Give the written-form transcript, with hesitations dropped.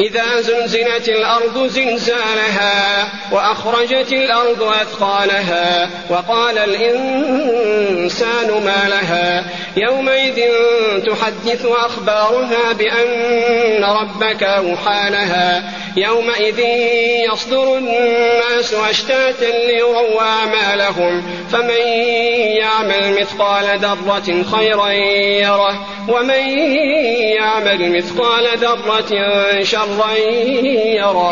إذا زلزلت الأرض زلزالها وأخرجت الأرض أثقالها وقال الإنسان ما لها يومئذ تحدث أخبارها بأن ربك أوحى لها يومئذ يصدر الناس أشتاتا ليروا أعمالهم فمن يعمل مثقال ذرة خيرا يره ومن يعمل مثقال ذرة شرا يره.